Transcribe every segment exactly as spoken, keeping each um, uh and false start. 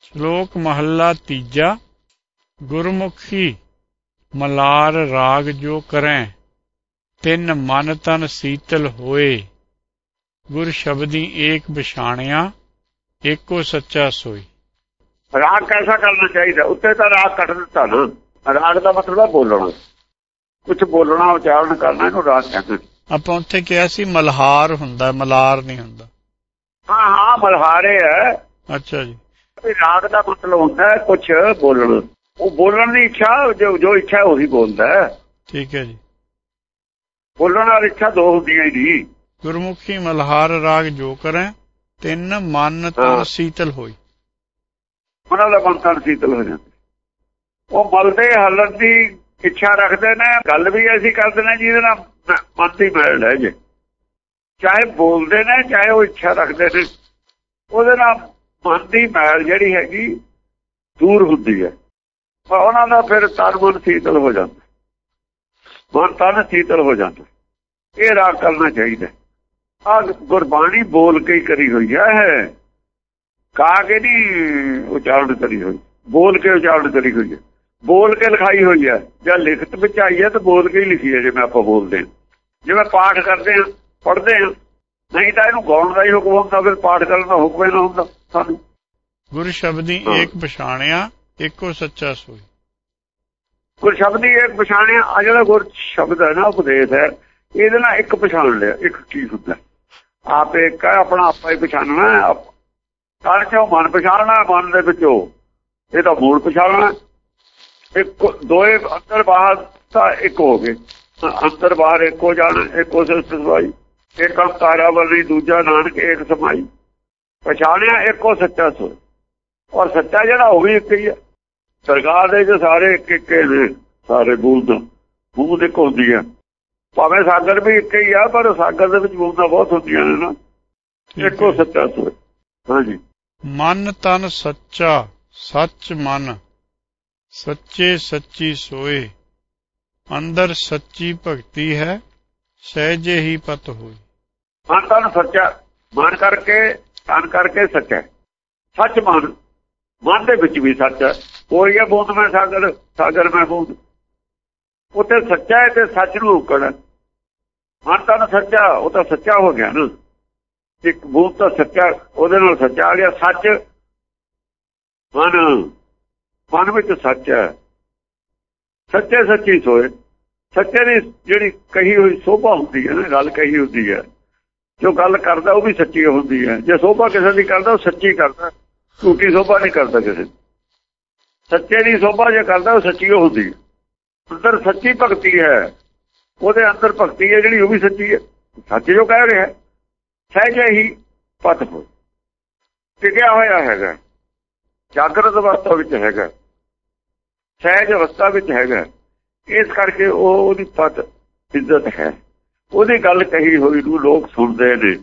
ਸ਼ਲੋਕ ਮਹੱਲਾ ਤੀਜਾ। ਗੁਰਮੁਖੀ ਮਲਾਰ ਰਾਗ ਜੋ ਕਰੈ, ਤਿੰਨ ਮਨ ਤਨ ਸੀਤਲ ਹੋਏ। ਗੁਰ ਸ਼ਬਦੀ ਏਕ ਬਿਛਾਣਿਆ, ਏਕੋ ਸੱਚਾ सोई। ਰਾਗ कैसा करना चाहिए? उत्ते तो राग कट दिता ना। राग का मतलब है बोलना, कुछ बोलना उच्चारण करना, इहनूं राग कहते। ਆਪਾਂ ਉੱਥੇ ਕਿਹਾ ਸੀ ਮਲਹਾਰ ਹੁੰਦਾ, ਮਲਾਰ ਨਹੀਂ ਹੁੰਦਾ। हाँ हाँ मल्हारे है। अच्छा जी। राग का मतलब होता है कुछ बोलना, वो बोलने की इच्छा, जो जो इच्छा है वही बोलता है। ठीक है जी। बोलने वाली इच्छा दो होती है जी। गुरमुखी मल्हार राग जो करें, तिन मन तन शीतल होई। ਉਹਨਾਂ ਦਾ ਮਨ ਤਨ ਸੀਤਲ ਹੋ ਜਾਂਦਾ। ਉਹ ਮਲਦੇ ਹਲਣ ਦੀ ਇੱਛਾ ਰੱਖਦੇ ਨੇ, ਗੱਲ ਵੀ ਐਸੀ ਕਰਦੇ ਨੇ ਜਿਹਦੇ ਨਾਲ ਮਨ ਦੀ ਮੈਲ ਲੈ ਜੇ। ਚਾਹੇ ਬੋਲਦੇ ਨੇ ਚਾਹੇ ਉਹ ਇੱਛਾ ਰੱਖਦੇ ਨੇ, ਉਹਦੇ ਨਾਲ ਮਨ ਦੀ ਮੈਲ ਜਿਹੜੀ ਹੈਗੀ ਦੂਰ ਹੁੰਦੀ ਹੈ। ਪਰ ਉਹਨਾਂ ਦਾ ਫਿਰ ਤਨ ਮਨ ਸੀਤਲ ਹੋ ਜਾਂਦਾ, ਮਨ ਤਨ ਸੀਤਲ ਹੋ ਜਾਂਦਾ। ਇਹ ਰਾਗ ਕਰਨਾ ਚਾਹੀਦਾ। ਆਹ ਗੁਰਬਾਣੀ ਬੋਲ ਕੇ ਹੀ ਕਰੀ ਹੋਈ ਹੈ, ਗਾ ਕੇ ਨਹੀਂ ਉਚਾਰਨ ਕਰੀ ਹੋਈ, ਬੋਲ ਕੇ ਉਚਾਰਨ ਕਰੀ ਹੋਈ ਹੈ, ਬੋਲ ਕੇ ਲਿਖਾਈ ਹੋਈ ਹੈ। ਜਾਂ ਲਿਖਤ ਵਿੱਚ ਆਈ ਹੈ ਤਾਂ ਬੋਲ ਕੇ ਹੀ ਲਿਖੀ ਹੈ। ਜਿਵੇਂ ਆਪਾਂ ਬੋਲਦੇ ਹਾਂ, ਜਿਵੇਂ ਪਾਠ ਕਰਦੇ ਹਾਂ, ਪੜ੍ਹਦੇ ਹਾਂ, ਨਹੀਂ ਤਾਂ ਇਹਨੂੰ ਗਾਉਣ ਦਾ ਹੀ ਹੁਕਮ ਹੁੰਦਾ, ਫਿਰ ਪਾਠ ਕਰਨ ਦਾ ਹੁਕਮ ਹੀ ਨਾ ਹੁੰਦਾ ਸਾਨੂੰ। ਗੁਰ ਸ਼ਬਦੀ ਏਕ ਪਛਾਣਿਆ, ਏਕੋ ਸੱਚਾ ਸੋਈ। ਗੁਰ ਸ਼ਬਦੀ ਏਕ ਪਛਾਣਿਆ, ਆ ਜਿਹੜਾ ਗੁਰ ਸ਼ਬਦ ਹੈ ਨਾ, ਉਪਦੇਸ਼ ਹੈ, ਇਹਦੇ ਨਾਲ ਇੱਕ ਪਛਾਣ ਲਿਆ। ਇੱਕ ਕੀ ਹੁੰਦਾ? ਆਪ ਇੱਕ ਹੈ, ਆਪਣਾ ਆਪਾ ਹੀ ਪਛਾਣਨਾ। ਤਨ ਚੋਂ ਮਨ ਪਛਾਣਨਾ, ਮਨ ਦੇ ਵਿੱਚੋਂ ਇਹ ਤਾਂ ਮੂਲ ਪਛਾਣਨਾ। ਇੱਕ ਦੋਏ ਅੰਦਰ ਬਾਹਰ ਤਾਂ ਇੱਕ ਹੋ ਗਏ, ਅੰਦਰ ਬਾਹਰ ਇੱਕ ਹੋ ਜਾਣਾ, ਇੱਕੋ ਸਿਰਫ ਸਮਾਈ। ਇੱਕ ਅੰਕਾਰਾ ਵਾਲੀ ਦੂਜਾ ਨਾਨਕ ਏਕ ਸਮਾਈ। ਪਛਾਣਿਆ ਇੱਕੋ ਸੱਚਾ ਸੋਈ। ਔਰ ਸੱਚਾ ਜਿਹੜਾ ਉਹ ਵੀ ਇੱਕ ਹੀ ਹੈ। ਸਰਕਾਰ ਦੇ ਜੋ ਸਾਰੇ ਇੱਕ ਇੱਕ ਨੇ, ਸਾਰੇ ਬੂੰਦ ਬੂੰਦ ਇੱਕ ਹੁੰਦੀ ਹੈ। ਭਾਵੇਂ ਸਾਗਰ ਵੀ ਇੱਕ ਹੀ ਆ, ਪਰ ਸਾਗਰ ਦੇ ਵਿੱਚ ਬੂੰਦਾਂ ਬਹੁਤ ਹੁੰਦੀਆਂ ਨੇ ਨਾ। ਇੱਕੋ ਸੱਚਾ ਸੋਈ। ਹਾਂਜੀ। ਮਨ ਤਨ ਸੱਚਾ ਸੱਚ ਮਨ, ਸੱਚੇ ਸੱਚੀ ਸੋਏ। ਅੰਦਰ ਸੱਚੀ ਭਗਤੀ ਹੈ, ਸਹਿਜੇ ਹੀ ਪਤ ਹੋਈ। ਮਨ ਤਨ ਸੱਚਾ, ਮਨ ਕਰਕੇ ਤਨ ਕਰਕੇ ਸੱਚਾ। ਸੱਚ ਮਨ, ਮਨ ਦੇ ਵਿੱਚ ਵੀ ਸੱਚ ਹੈ। ਕੋਈ ਹੈ ਬੂੰਦ ਮੈਂ ਸਾਗਰ, ਸਾਗਰ ਮੈਂ ਬੂੰਦ। ਉੱਥੇ ਸੱਚਾ ਹੈ ਤੇ ਸੱਚ ਨੂੰ ਉਕੜ। ਮਨ ਤਨ ਸੱਚਾ, ਉਹ ਤਾਂ ਸੱਚਾ ਹੋ ਗਿਆ ਨਾ। ਇੱਕ ਬੂੰਦ ਤਾਂ ਸੱਚਾ, ਉਹਦੇ ਨਾਲ ਸੱਚਾ ਆ ਗਿਆ। ਸੱਚ ਮਨ, ਮਨ ਵਿੱਚ ਸੱਚ ਹੈ। ਸੱਚੇ ਸੱਚੀ ਸੋਏ। ਸੱਚੇ ਦੀ ਜਿਹੜੀ ਕਹੀ ਹੋਈ ਸੋਭਾ ਹੁੰਦੀ ਹੈ ਨਾ, ਗੱਲ ਕਹੀ ਹੁੰਦੀ ਹੈ, ਜੋ ਗੱਲ ਕਰਦਾ ਉਹ ਵੀ ਸੱਚੀ ਹੁੰਦੀ ਹੈ। ਜੇ ਸੋਭਾ ਕਿਸੇ ਦੀ ਕਰਦਾ ਉਹ ਸੱਚੀ ਕਰਦਾ, ਝੂਠੀ ਸੋਭਾ ਨਹੀਂ ਕਰਦਾ ਕਿਸੇ। ਸੱਚੇ ਦੀ ਸੋਭਾ ਜੇ ਕਰਦਾ ਉਹ ਸੱਚੀ ਹੁੰਦੀ ਹੈ। ਅੰਦਰ ਸੱਚੀ ਭਗਤੀ ਹੈ, ਉਹਦੇ ਅੰਦਰ ਭਗਤੀ ਹੈ ਜਿਹੜੀ, ਉਹ ਵੀ ਸੱਚੀ ਹੈ। ਸੱਚ ਜੋ ਕਹਿ ਰਿਹਾ, ਸਹਿਜੇ ਹੀ ਪਤ ਹੋ ਟਿਕਿਆ ਹੋਇਆ ਹੈਗਾ, ਜਾਗਰਤ ਅਵਸਥਾ ਵਿੱਚ ਹੈਗਾ, ਸਹਿਜ ਅਵਸਥਾ ਵਿੱਚ ਹੈਗਾ। ਇਸ ਕਰਕੇ ਉਹ ਉਹਦੀ ਪਤ ਇੱਜ਼ਤ ਹੈ। ਉਹਦੀ ਗੱਲ ਕਹੀ ਹੋਈ ਨੂੰ ਲੋਕ ਸੁਣਦੇ ਨੇ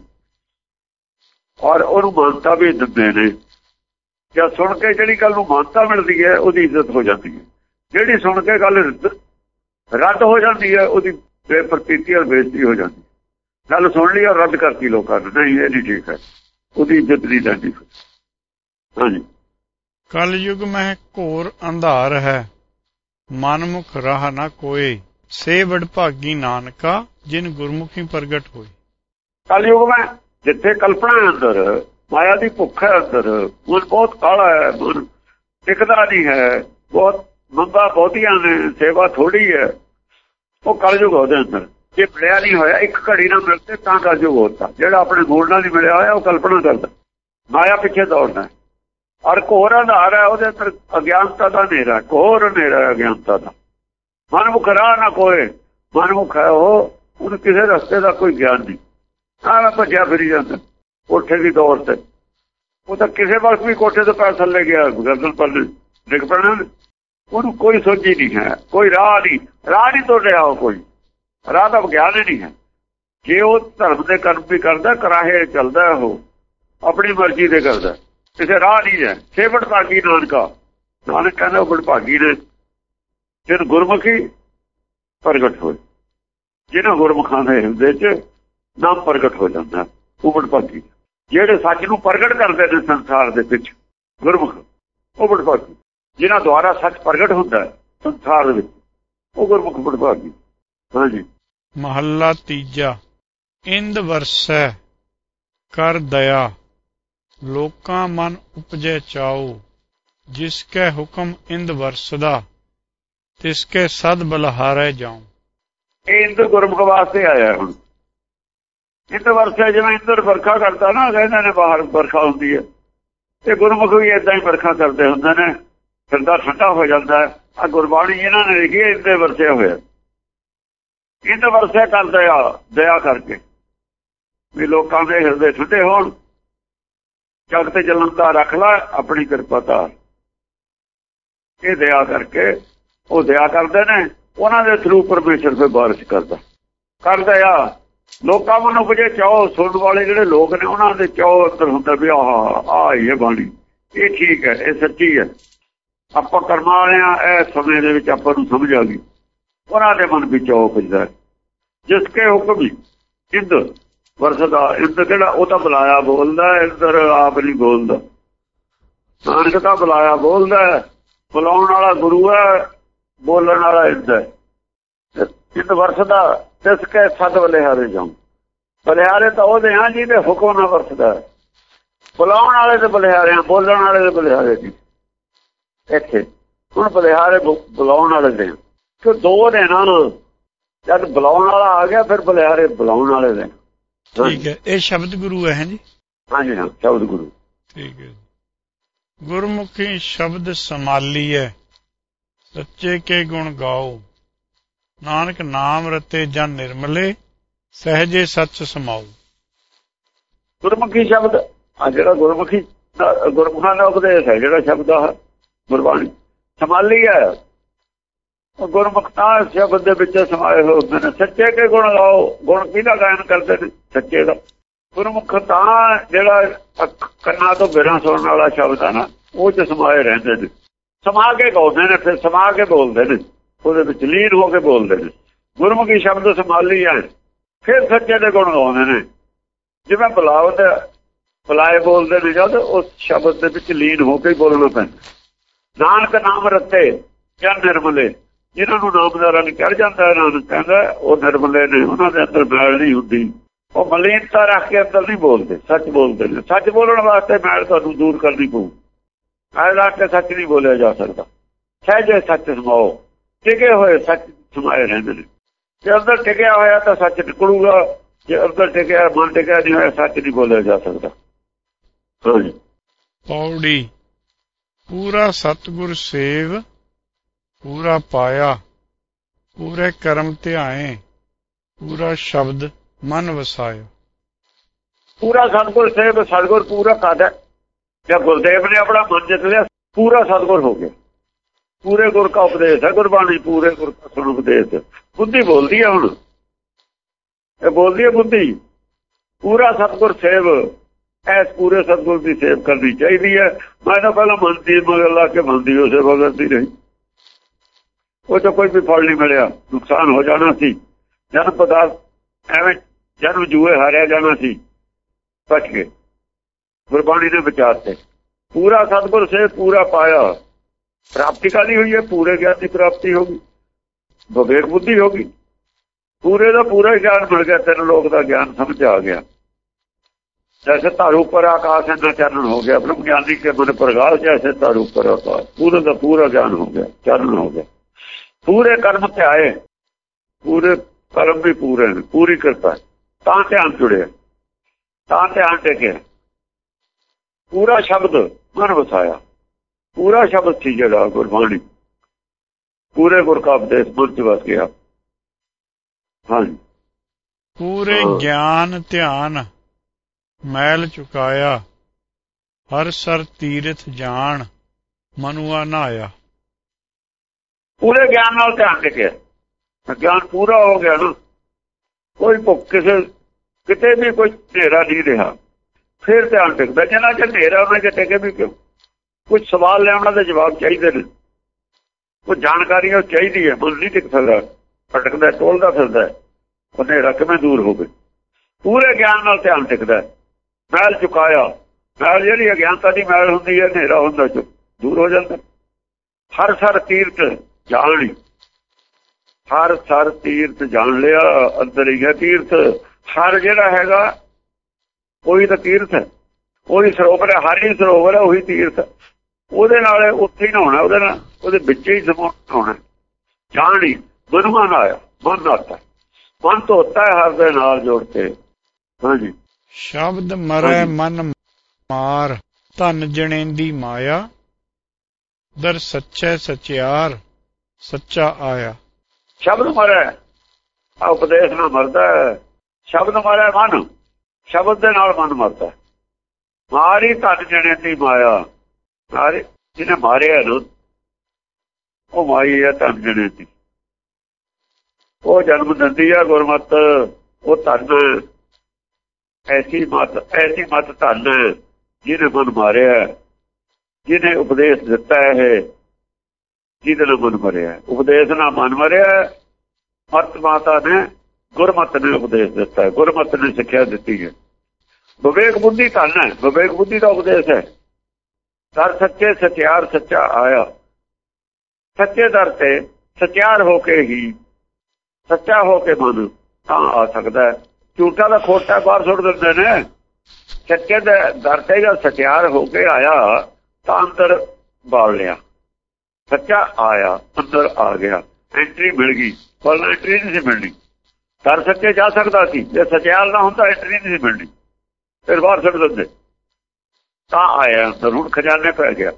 ਔਰ ਉਹਨੂੰ ਮਾਨਤਾ ਵੀ ਦਿੰਦੇ ਨੇ। ਜਦ ਸੁਣ ਕੇ ਜਿਹੜੀ ਗੱਲ ਨੂੰ ਮਾਨਤਾ ਮਿਲਦੀ ਹੈ, ਉਹਦੀ ਇੱਜ਼ਤ ਹੋ ਜਾਂਦੀ ਹੈ। ਜਿਹੜੀ ਸੁਣ ਕੇ ਗੱਲ ਰੱਦ ਹੋ ਜਾਂਦੀ ਹੈ, ਉਹਦੀ ਬੇਪਰਤੀਤੀ ਔਰ ਬੇਇੱਜ਼ਤੀ ਹੋ ਜਾਂਦੀ। ਗੱਲ ਸੁਣ ਲਈ ਔਰ ਰੱਦ ਕਰਤੀ ਲੋਕਾਂ ਨੇ, ਨਹੀਂ ਇਹ ਨਹੀਂ ਠੀਕ ਹੈ, ਉਹਦੀ ਇੱਜ਼ਤ ਨਹੀਂ ਜਾਂਦੀ। ਹਾਂਜੀ। ਕਲਯੁਗ ਮਹਿ ਘੋਰ ਅੰਧਾਰ ਹੈ, ਮਨਮੁਖ ਰਾਹ ਨਾ ਕੋਏ। ਸੇ ਵਡਭਾਗੀ ਨਾਨਕਾ, ਜਿਨ ਗੁਰਮੁਖੀ ਪ੍ਰਗਟ ਹੋਈ। ਕਲਯੁਗ ਮੈਂ, ਜਿੱਥੇ ਕਲਪਨਾ ਅੰਦਰ, ਮਾਇਆ ਦੀ ਭੁੱਖ ਹੈ ਅੰਦਰ, ਮਨ ਬਹੁਤ ਕਾਲਾ ਹੈ, ਮਨ ਟਿਕਦਾ ਨਹੀਂ ਹੈ, ਬਹੁਤ ਮੰਗਾ ਬਹੁਤੀਆਂ ਨੇ, ਸੇਵਾ ਥੋੜੀ ਹੈ। ਉਹ ਕਲਯੁਗ ਉਹਦੇ ਅੰਦਰ ਜੇ ਮਿਲਿਆ ਨਹੀਂ ਹੋਇਆ, ਇੱਕ ਘੜੀ ਨਾਲ ਮਿਲਦੇ ਤਾਂ ਕਲਯੁਗ ਹੁੰਦਾ। ਜਿਹੜਾ ਆਪਣੇ ਮੂਲ ਨਾਲ ਨਹੀਂ ਮਿਲਿਆ ਹੋਇਆ ਉਹ ਕਲਪਨਾ ਕਰਦਾ, ਮਾਇਆ ਪਿੱਛੇ ਦੌੜਦਾ। ਔਰ ਘੋਰ ਅੰਧਾਰ ਹੈ, ਉਹਦੇ ਅੰਦਰ ਅਗਿਆਨਤਾ ਦਾ ਹਨੇਰਾ, ਘੋਰ ਹਨੇਰਾ ਅਗਿਆਨਤਾ ਦਾ। ਮਨਮੁਖ ਰਾਹ ਨਾ ਕੋਏ, ਮਨਮੁਖ ਹੈ ਉਹ, ਉਹਨੂੰ ਕਿਸੇ ਰਸਤੇ ਦਾ ਕੋਈ ਗਿਆਨ ਨਹੀਂ। ਆਹ ਭੱਜਿਆ ਫਿਰੀ ਜਾਂਦਾ ਕੋਠੇ ਦੀ ਦੌੜ ਤੇ। ਉਹ ਤਾਂ ਕਿਸੇ ਵਕਤ ਵੀ ਕੋਠੇ ਤੋਂ ਪੈਰ ਥੱਲੇ ਗਿਆ, ਗਰਦਨ ਪਰ ਡਿੱਗ ਪੈਣਾ। ਉਹਨੂੰ ਕੋਈ ਸੋਝੀ ਨਹੀਂ ਹੈ, ਕੋਈ ਰਾਹ ਨਹੀਂ, ਰਾਹ ਨਹੀਂ ਤੁਰ ਰਿਹਾ ਉਹ, ਕੋਈ ਰਾਹ ਦਾ ਵਿਗਿਆਨ ਹੀ ਨਹੀਂ ਹੈ। ਜੇ ਉਹ ਧਰਮ ਦੇ ਕਰਮ ਵੀ ਕਰਦਾ, ਕਰਾਹੇ ਚੱਲਦਾ, ਉਹ ਆਪਣੀ ਮਰਜ਼ੀ ਦੇ ਕਰਦਾ, ਕਿਸੇ ਰਾਹ ਨਹੀਂ ਹੈ। ਸੇ ਵਡਭਾਗੀ ਨਾਨਕਾ, ਨਾਨਕ ਕਹਿੰਦਾ ਵਡਭਾਗੀ ਨੇ ਜਿਹਨੂੰ ਗੁਰਮੁਖੀ ਪ੍ਰਗਟ ਹੋਏ। ਜਿਹਨਾਂ ਗੁਰਮੁਖਾਂ ਦੇ ਹਿਰਦੇ 'ਚ ਨਾਮ ਪ੍ਰਗਟ ਹੋ ਜਾਂਦਾ, ਉਹ ਵਡਭਾਗੀ। ਜਿਹੜੇ ਸੱਚ ਨੂੰ ਪ੍ਰਗਟ ਕਰਦੇ ਨੇ ਸੰਸਾਰ ਦੇ ਵਿੱਚ, ਗੁਰਮੁਖ ਉਹ ਵਡਭਾਗੀ ਜਿਨ੍ਹਾਂ ਦੁਆਰਾ ਸੱਚ ਪ੍ਰਗਟ ਹੁੰਦਾ ਸੰਸਾਰ ਦੇ ਵਿੱਚ, ਉਹ ਗੁਰਮੁਖ ਵਡਭਾਗੀ। ਹਾਂਜੀ। ਮਹੱਲਾ ਤੀਜਾ। ਇੰਦ ਵਰਸੈ ਕਰ ਦਇਆ, ਲੋਕਾਂ ਮਨ ਉਪਜੈ ਚਾਉ। ਜਿਸ ਕੈ ਹੁਕਮ ਇੰਦ ਵਰਸਦਾ, ਤਿਸ ਕੈ ਸਦ ਬਲਹਾਰੈ ਜਾਉ। ਇਹ ਇੰਦਰ ਗੁਰਮੁਖ ਵਾਸਤੇ ਆਇਆ। ਹੁਣ ਇੰਦ ਵਰਸੈ, ਜਿਵੇਂ ਇੰਦਰ ਵਰਖਾ ਕਰਦਾ ਨਾ, ਕਹਿੰਦੇ ਨੇ ਬਾਹਰ ਵਰਖਾ ਹੁੰਦੀ ਹੈ, ਤੇ ਗੁਰਮੁਖ ਵੀ ਏਦਾਂ ਹੀ ਵਰਖਾ ਕਰਦੇ ਹੁੰਦੇ ਨੇ, ਫਿਰਦਾ ਠੰਡਾ ਹੋ ਜਾਂਦਾ। ਆ ਗੁਰਬਾਣੀ ਇਹਨਾਂ ਨੇ ਲਿਖੀ ਹੈ, ਇੰਦੇ ਵਰਸਿਆ ਹੋਇਆ। ਇੰਦ ਵਰਸਿਆ ਕਰ ਦਇਆ, ਦਇਆ ਕਰਕੇ ਵੀ ਲੋਕਾਂ ਦੇ ਹਿਰਦੇ ਠੰਡੇ ਹੋਣ। ਜਗ ਤੇ ਜਲੰਦਾ ਰੱਖ ਲੈ ਆਪਣੀ ਕਿਰਪਾ ਧਾਰ। ਇਹ ਦਇਆ ਕਰਕੇ ਉਹ ਦਇਆ ਕਰਦੇ ਨੇ, ਉਹਨਾਂ ਦੇ ਥਰੂ ਪਰਮੇਸ਼ਰ ਫਿਰ ਬਾਰਿਸ਼ ਕਰਦਾ। ਕਰ ਦਇਆ ਲੋਕਾਂ ਨੂੰ ਉਪਜੇ ਚਾਓ। ਸੁਣਨ ਵਾਲੇ ਜਿਹੜੇ ਲੋਕ ਨੇ ਉਹਨਾਂ ਦੇ ਚਾਓ ਅੰਦਰ ਹੁੰਦਾ ਵੀ ਆਹ ਆਹ ਹੀ ਹੈ ਬਾਣੀ, ਇਹ ਠੀਕ ਹੈ, ਇਹ ਸੱਚੀ ਹੈ, ਆਪਾਂ ਕਰਮਾਂ ਵਾਲੇ ਹਾਂ। ਇਹ ਸਮੇਂ ਦੇ ਵਿੱਚ ਆਪਾਂ ਨੂੰ ਸਮਝ ਆ ਗਈ। ਉਹਨਾਂ ਦੇ ਮਨ ਵਿੱਚ ਚਾਓ ਪੁੱਜਦਾ। ਜਿਸ ਕੇ ਹੁਕਮ ਇੰਦ ਵਰਸਦਾ। ਇੰਦ ਕਿਹੜਾ? ਉਹ ਤਾਂ ਬੁਲਾਇਆ ਬੋਲਦਾ, ਇੰਦਰ ਆਪ ਨਹੀਂ ਬੋਲਦਾ। ਨਾਨਕ ਤਾਂ ਬੁਲਾਇਆ ਬੋਲਦਾ, ਬੁਲਾਉਣ ਵਾਲਾ ਗੁਰੂ ਹੈ, ਬੋਲਣ ਵਾਲਾ ਇੰਦ ਹੈ। ਇੰਦ ਵਰਸਦਾ ਤਿਸ ਕੇ ਸਦ ਬਲਿਹਾਰੇ ਜਾਉ। ਬਲਿਹਾਰੇ ਤਾਂ ਉਹਦੇ ਹਾਂ ਜਿਹਦੇ ਹੁਕਮ ਨਾਲ ਵਰਸਦਾ। ਬੁਲਾਉਣ ਵਾਲੇ ਤੇ ਬਲਿਹਾਰੇ, ਬੋਲਣ ਵਾਲੇ ਦੇ ਬਲਿਹਾਰੇ ਜੀ। ਇੱਥੇ ਹੁਣ ਬਲਿਹਾਰੇ ਬੁਲਾਉਣ ਵਾਲੇ ਦੇ ਕਿ ਦੋ ਨੇ ਨਾ। ਜਦ ਬੁਲਾਉਣ ਵਾਲਾ ਆ ਗਿਆ ਫਿਰ ਬਲਿਹਾਰੇ ਬੁਲਾਉਣ ਵਾਲੇ ਦੇ। ਠੀਕ ਹੈ। ਇਹ ਸ਼ਬਦ ਗੁਰੂ ਹੈ ਜੀ। ਹਾਂਜੀ ਹਾਂ, ਸ਼ਬਦ ਗੁਰੂ। ਠੀਕ ਹੈ। ਗੁਰਮੁਖੀ ਸ਼ਬਦ ਸੰਭਾਲੀ ਹੈ, ਸੱਚੇ ਕੇ ਗੁਣ ਗਾਓ। ਨਾਨਕ ਨਾਮ ਰਤੇ ਜਨ ਨਿਰਮਲੇ, ਸਹਜੇ ਸੱਚ ਸਮਾਓ। ਗੁਰਮੁਖੀ ਸ਼ਬਦ ਆ ਜਿਹੜਾ ਗੁਰਮੁਖੀ ਗੁਰਮੁਖਾਂ ਦਾ ਉਪਦੇਸ਼ ਹੈ, ਜਿਹੜਾ ਸ਼ਬਦ ਆ ਗੁਰਬਾਣੀ ਸੰਭਾਲੀ ਹੈ। ਗੁਰਮੁਖ ਤਾਂ ਸ਼ਬਦ ਦੇ ਵਿੱਚ ਸਮਾਏ ਹੋਏ ਹੁੰਦੇ ਨੇ। ਸੱਚੇ ਕੇ ਗੁਣ ਗਾਓ। ਗੁਣ ਕਿਹਦਾ ਗਾਇਨ ਕਰਦੇ ਨੇ? ਸੱਚੇ ਦਾ। ਗੁਰਮੁਖ ਤਾਂ ਜਿਹੜਾ ਕੰਨਾਂ ਤੋਂ ਬਿਨਾਂ ਸੁਣਨ ਵਾਲਾ ਸ਼ਬਦ ਆ ਨਾ, ਉਹ ਚ ਸਮਾਏ ਰਹਿੰਦੇ ਨੇ। ਸਮਾ ਕੇ ਗਾਉਂਦੇ ਨੇ, ਫਿਰ ਸਮਾ ਕੇ ਬੋਲਦੇ ਨੇ, ਉਹਦੇ ਵਿੱਚ ਲੀਨ ਹੋ ਕੇ ਬੋਲਦੇ ਨੇ। ਗੁਰਮੁਖੀ ਸ਼ਬਦ ਸੰਭਾਲੀ ਹੈ, ਫਿਰ ਸੱਚੇ ਦੇ ਗੁਣ ਗਾਉਂਦੇ ਨੇ। ਜਿਵੇਂ ਬੁਲਾਵਤ ਬੁਲਾਏ ਬੋਲਦੇ ਨੇ, ਜਦ ਉਸ ਸ਼ਬਦ ਦੇ ਵਿੱਚ ਲੀਨ ਹੋ ਕੇ ਬੋਲਣਾ ਪੈਂਦਾ। ਨਾਨਕ ਨਾਮ ਰਤੇ ਜਨ ਨਿਰਮਲੇ। ਜਿਹਨਾਂ ਨੂੰ ਨਾਮ ਦਾ ਰੰਗ ਚੜ ਜਾਂਦਾ, ਨਾਨਕ ਕਹਿੰਦਾ ਉਹ ਨਿਰਮਲੇ ਨੇ, ਉਹਨਾਂ ਦੇ ਅੰਦਰ ਮੈਲ ਨਹੀਂ ਹੁੰਦੀ। ਉਹ ਮਲੀਨਤਾ ਰੱਖ ਕੇ ਅੰਦਰ ਨਹੀਂ ਬੋਲਦੇ, ਸੱਚ ਬੋਲਦੇ ਨੇ। ਸੱਚ ਬੋਲਣ ਵਾਸਤੇ ਮੈਲ ਤੁਹਾਨੂੰ ਦੂਰ ਕਰਨੀ ਪਊ। ਐ ਲਾ ਕੇ ਸੱਚ ਨਹੀਂ ਬੋਲਿਆ ਜਾ ਸਕਦਾ। ਸਹਿਜੇ ਸੱਚ ਸਮਾਓ। ਟਿਕੇ ਹੋਏ ਸੱਚ ਸਮਾਏ ਰਹਿੰਦੇ ਨੇ। ਜੇ ਅੰਦਰ ਟਿਕਿਆ ਹੋਇਆ ਤਾਂ ਸੱਚ ਨਿਕਲੂਗਾ, ਜੇ ਅੰਦਰ ਟਿਕਿਆ ਮਨ ਟਿਕਿਆ ਨਹੀਂ ਹੋਇਆ ਸੱਚ ਨਹੀਂ ਬੋਲਿਆ ਜਾ ਸਕਦਾ। ਹਾਂਜੀ। ਪੌੜੀ। ਪੂਰਾ ਸਤਿਗੁਰ ਸੇਵ, ਪੂਰਾ ਪਾਇਆ, ਪੂਰੇ ਕਰਮ ਧਿਆਏ, ਪੂਰਾ ਸ਼ਬਦ ਮਨ ਵਸਾਇਆ। ਪੂਰਾ ਸਤਿਗੁਰ ਸੇਵ, ਸਤਿਗੁਰ ਪੂਰਾ ਕਾਦਾ। ਜਦ ਗੁਰਦੇਵ ਨੇ ਆਪਣਾ ਮਨ ਜਿੱਤ ਲਿਆ, ਪੂਰਾ ਸਤਿਗੁਰ ਹੋ ਗਿਆ। ਪੂਰੇ ਗੁਰ ਕਾ ਉਪਦੇਸ਼ ਹੈ ਗੁਰਬਾਣੀ, ਪੂਰੇ ਗੁਰ ਕਾ ਸੁਣ ਉਪਦੇਸ਼। ਬੁੱਧੀ ਬੋਲਦੀ ਹੈ, ਹੁਣ ਇਹ ਬੋਲਦੀ ਹੈ ਬੁੱਧੀ। ਪੂਰਾ ਸਤਿਗੁਰ ਸੇਵ, ਐਸ ਪੂਰੇ ਸਤਿਗੁਰ ਦੀ ਸੇਵ ਕਰਨੀ ਚਾਹੀਦੀ ਹੈ। ਮੈਂ ਤਾਂ ਪਹਿਲਾਂ ਮੰਨਦੀ, ਮਗਰ ਲਾ ਕੇ ਮੰਨਦੀ, ਉਹ ਸੇਵਾ ਕਰਦੀ ਰਹੀ। ਉਹ ਤਾਂ ਕੋਈ ਵੀ ਫਲ ਨਹੀਂ ਮਿਲਿਆ, ਨੁਕਸਾਨ ਹੋ ਜਾਣਾ ਸੀ। ਜਨਮ ਪਦਾਰਥ ਐਵੇਂ ਜਨਮ ਜੂਏ ਹਾਰਿਆ ਜਾਣਾ ਸੀ। ਬਚ ਗਏ, ਗੁਰਬਾਣੀ ਨੇ ਬਚਾਤੇ। ਪੂਰਾ ਸਤਿਗੁਰ ਸੇ ਪੂਰਾ ਪਾਇਆ। ਪ੍ਰਾਪਤੀ ਕਾਹਦੀ ਹੋਈ ਹੈ? ਪੂਰੇ ਗਿਆਨ ਦੀ ਪ੍ਰਾਪਤੀ ਹੋ ਗਈ, ਵਿਵੇਕ ਬੁੱਧੀ ਹੋ ਗਈ। ਪੂਰੇ ਦਾ ਪੂਰਾ ਗਿਆਨ ਮਿਲ ਗਿਆ, ਤਿੰਨ ਲੋਕ ਦਾ ਗਿਆਨ ਸਮਝ ਆ ਗਿਆ। जैसे तारू पर आकाश है न चानन हो गया, ब्रह्म ज्ञानी के मन प्रकाश जैसे तारू पर आकाश, पूरे का पूरा ज्ञान हो गया, चानन हो गया। पूरे कर्म ते आए, पूरे कर्म भी पूरे हैं, पूरी कृपा है। तां ध्यान जुड़े, तां ध्यान टेके। पूरा शब्द मन वसाया, पूरा शब्द थी जड़ा गुरबाणी, पूरे गुर का उपदेश मन च वस गया। हाँ, पूरे ज्ञान ध्यान मैल चुकाया, हर सर तीरथ जान मनुआ नहाया। पूरे ज्ञान नाल ध्यान टिके, ज्ञान पूरा हो गया ना, कोई भुख किसे किते भी कोई नेरा नहीं रहा। फिर ध्यान टिकता, जिन्ना चर नेरा उन्ना चर टिके भी क्यों। कुछ सवाल लिया दे जवाब चाहिए ने, कुछ जानकारी चाहिए है, मन नहीं टिक सकता, भटकता टोलता फिरदा है, वो नेरा किवें दूर हो गए। पूरे ज्ञान नाल ध्यान टिकता है। मैल चुकाया, मैल जी अज्ञानता की मैल होंगी है, नेरा होंदा चुक ਦੂਰ ਹੋ ਜਾਂਦਾ। ਹਰ ਸਰ ਤੀਰਥ ਜਾਣ, ਹਰ ਸਰ ਤੀਰਥ ਜਾਣ ਲਿਆ, ਅੰਦਰ ਹੀ ਹੈ ਤੀਰਥ। ਹਰ ਜਿਹੜਾ ਹੈਗਾ ਉਹੀ ਤਾਂ ਤੀਰਥ ਹੈ, ਉਹੀ ਸਰੋਵਰ ਹੈ, ਹਰ ਹੀ ਸਰੋਵਰ ਹੈ, ਉਹੀ ਤੀਰਥ। ਉਹਦੇ ਨਾਲ ਉੱਥੇ ਹੀ ਨਹਾਉਣਾ, ਉਹਦੇ ਨਾਲ ਉਹਦੇ ਵਿੱਚ ਹੀ ਸਮਾਉਣਾ। ਜਾਣ ਹੀ ਮਨੁਮਾਨ ਆਇਆ, ਮਨ ਆਤਾ, ਮਨ ਤੋਂ ਹੋਤਾ ਹੈ ਹਰ ਦੇ ਨਾਲ ਜੋੜ ਕੇ। ਹਾਂਜੀ। ਸ਼ਬਦ ਮਰੈ ਮਨ ਮਾਰ, ਧਨ ਜਣੇਂਦੀ ਮਾਇਆ, ਦਰ ਸੱਚੈ ਸਚਿਆਰ ਸੱਚਾ ਆਇਆ। ਸ਼ਬਦ ਮਰੈ, ਆ ਉਪਦੇਸ਼ ਨਾਲ ਮਰਦਾ ਹੈ। ਸ਼ਬਦ ਮਰੈ ਮਨ, ਸ਼ਬਦ ਦੇ ਨਾਲ ਮਨ ਮਰਦਾ। ਮਾਰੀ ਧਨ ਜਣੇਂਦੀ ਮਾਇਆ, ਮਾਰੇ ਜਿਹਨੇ ਮਾਰਿਆ ਨਾ ਉਹ ਮਾਈ ਹੈ ਧਨ ਜਣੇਂਦੀ। ਉਹ ਜਨਮ ਦਿੰਦੀ ਹੈ ਗੁਰਮਤ, ਉਹ ਧਨ। ਐਸੀ ਮਤ, ਐਸੀ ਮਤ ਧਨ ਜਿਹਨੇ ਮਨ ਮਾਰਿਆ, ਜਿਹਨੇ ਉਪਦੇਸ਼ ਦਿੱਤਾ ਹੈ, ਜਿਹਦੇ ਨਾਲ ਮਨ ਮਰਿਆ। ਉਪਦੇਸ਼ ਨਾਲ ਮਨ ਮਰਿਆ। ਮਤ ਮਾਤਾ ਨੇ, ਗੁਰਮਤ ਨੇ ਉਪਦੇਸ਼ ਦਿੱਤਾ ਹੈ, ਗੁਰਮਤ ਨੇ ਸਿੱਖਿਆ ਦਿੱਤੀ ਹੈ। ਵਿਵੇਕ ਬੁੱਧੀ ਧਨ ਹੈ, ਵਿਵੇਕ ਬੁੱਧੀ ਦਾ ਉਪਦੇਸ਼ ਹੈ। ਦਰ ਸੱਚੇ ਸਚਿਆਰ ਸੱਚਾ ਆਇਆ। ਸੱਚੇ ਦਰ ਤੇ ਸਚਿਆਰ ਹੋ ਕੇ ਹੀ, ਸੱਚਾ ਹੋ ਕੇ ਮਨ ਤਾਂ ਆ ਸਕਦਾ ਹੈ। ਝੂਠਾ ਦਾ ਖੋਟਾ ਬਾਹਰ ਸੁੱਟ ਦਿੰਦੇ ਨੇ। ਸੱਚੇ ਦੇ ਦਰ ਤੇ ਜਦ ਸਚਿਆਰ ਹੋ ਕੇ ਆਇਆ ਤਾਂ ਅੰਦਰ ਬਾਲ ਲਿਆ। ਸੱਚਾ ਆਇਆ, ਅੰਦਰ ਆ ਗਿਆ, ਐਂਟਰੀ ਮਿਲ ਗਈ। ਪਰ ਐਂਟਰੀ ਨਹੀਂ ਸੀ ਮਿਲਣੀ। ਦਰ ਸੱਚੇ ਜਾ ਸਕਦਾ ਸੀ, ਜੇ ਸਚਿਆਰ ਨਾ ਹੁੰਦਾ ਐਂਟਰੀ ਨਹੀਂ ਸੀ ਮਿਲਣੀ, ਫਿਰ ਬਾਹਰ ਸੁੱਟ ਦਿੰਦੇ। ਤਾਂ ਆਇਆ ਅੰਦਰ, ਹੁਣ ਖਜ਼ਾਨੇ ਪੈ ਗਿਆ।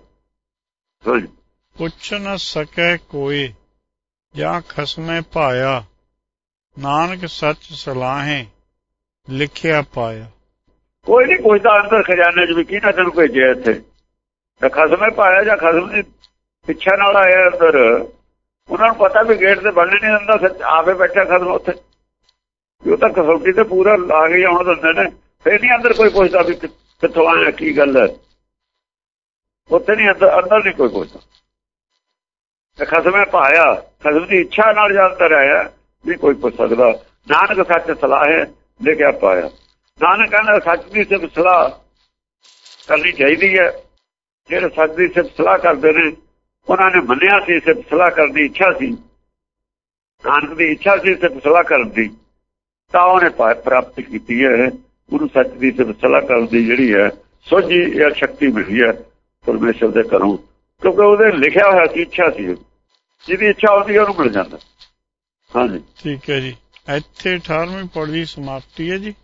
ਪੁੱਛ ਨ ਸਕੈ ਕੋਈ ਜਾਂ ਖਸਮੇ ਪਾਇਆ, ਨਾਨਕ ਸੱਚ ਸਲਾਹੇ ਲਿਖਿਆ ਪਾਇਆ। ਕੋਈ ਨਹੀਂ ਪੁੱਛਦਾ ਅੰਦਰ ਖਜ਼ਾਨੇ ਚ ਵੀ ਕਿਹਨਾਂ ਤੈਨੂੰ ਭੇਜਿਆ ਇੱਥੇ। ਖਸਮੇ ਪਾਇਆ ਜਾਂ ਖਸਮ ਦੀ ਪਿੱਛੇ ਨਾਲ ਆਇਆ ਅੰਦਰ। ਉਹਨਾਂ ਨੂੰ ਪਤਾ ਵੀ ਗੇਟ ਤੇ ਬੰਨ੍ਹਣੇ ਨਹੀਂ ਦਿੰਦਾ, ਸੱਚ ਆਪੇ ਬੈਠਾ ਖਸਮ ਉੱਥੇ। ਉਹ ਤਾਂ ਕਸੌਟੀ ਤੇ ਪੂਰਾ ਲਾ ਕੇ ਆਉਣ ਦਿੰਦੇ ਨੇ। ਫਿਰ ਨਹੀਂ ਅੰਦਰ ਕੋਈ ਪੁੱਛਦਾ ਵੀ ਕਿੱਥੋਂ ਆਇਆ, ਕੀ ਗੱਲ ਹੈ। ਉੱਥੇ ਨਹੀਂ ਅੰਦਰ, ਅੰਦਰ ਨਹੀਂ ਕੋਈ ਪੁੱਛਦਾ। ਤੇ ਖਸਮੇ ਪਾਇਆ, ਖਸਮ ਦੀ ਇੱਛਾ ਨਾਲ ਜਾਂ ਅੰਦਰ ਆਇਆ, ਨਹੀਂ ਕੋਈ ਪੁੱਛ ਸਕਦਾ। ਨਾਨਕ ਸੱਚ ਸਲਾਹ ਹੈ ਲਿਖਿਆ ਪਾਇਆ। ਨਾਨਕ ਕਹਿੰਦਾ ਸੱਚ ਦੀ ਸਿਰਫ ਸਲਾਹ ਕਰਨੀ ਚਾਹੀਦੀ ਹੈ। ਜਿਹੜੇ ਸੱਚ ਦੀ ਸਿਰਫ ਸਲਾਹ ਕਰਦੇ ਨੇ ਉਹਨਾਂ ਨੇ ਮੰਨਿਆ ਸੀ, ਸਿਰਫ ਸਲਾਹ ਕਰਨ ਦੀ ਇੱਛਾ ਸੀ। ਨਾਨਕ ਦੀ ਇੱਛਾ ਸੀ ਸਿਰਫ ਸਲਾਹ ਕਰਨ ਦੀ, ਤਾਂ ਉਹਨੇ ਪ੍ਰਾਪਤ ਕੀਤੀ ਹੈ। ਉਹਨੂੰ ਸੱਚ ਦੀ ਸਿਰਫ ਸਲਾਹ ਕਰਨ ਦੀ ਜਿਹੜੀ ਹੈ ਸੋਝੀ ਜਾਂ ਸ਼ਕਤੀ ਮਿਲੀ ਹੈ ਪਰਮੇਸ਼ਰ ਦੇ ਘਰੋਂ, ਕਿਉਂਕਿ ਉਹਦੇ ਲਿਖਿਆ ਹੋਇਆ ਸੀ, ਇੱਛਾ ਸੀ। ਜਿਹਦੀ ਇੱਛਾ ਹੁੰਦੀ ਹੈ ਉਹਨੂੰ ਮਿਲ ਜਾਂਦਾ। ਹਾਂਜੀ, ਠੀਕ ਹੈ ਜੀ। ਇੱਥੇ ਅਠਾਰਵੀਂ ਪੌੜੀ ਦੀ ਸਮਾਪਤੀ ਹੈ ਜੀ।